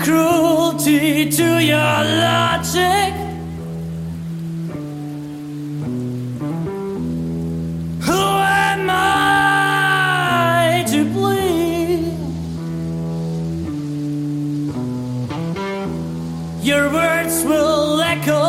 cruelty to your logic. Who am I to bleed? Your words will echo